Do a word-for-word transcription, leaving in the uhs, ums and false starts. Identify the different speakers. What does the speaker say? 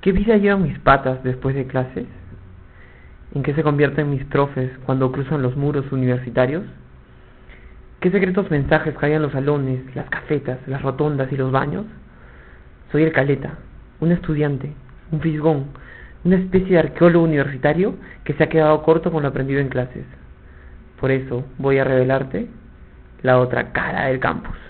Speaker 1: ¿Qué vida llevan mis patas después de clases? ¿En qué se convierten mis profes cuando cruzan los muros universitarios? ¿Qué secretos mensajes caen en los salones, las cafetas, las rotondas y los baños? Soy el Caleta, un estudiante, un fisgón, una especie de arqueólogo universitario que se ha quedado corto con lo aprendido en clases. Por eso voy a revelarte la otra cara del campus.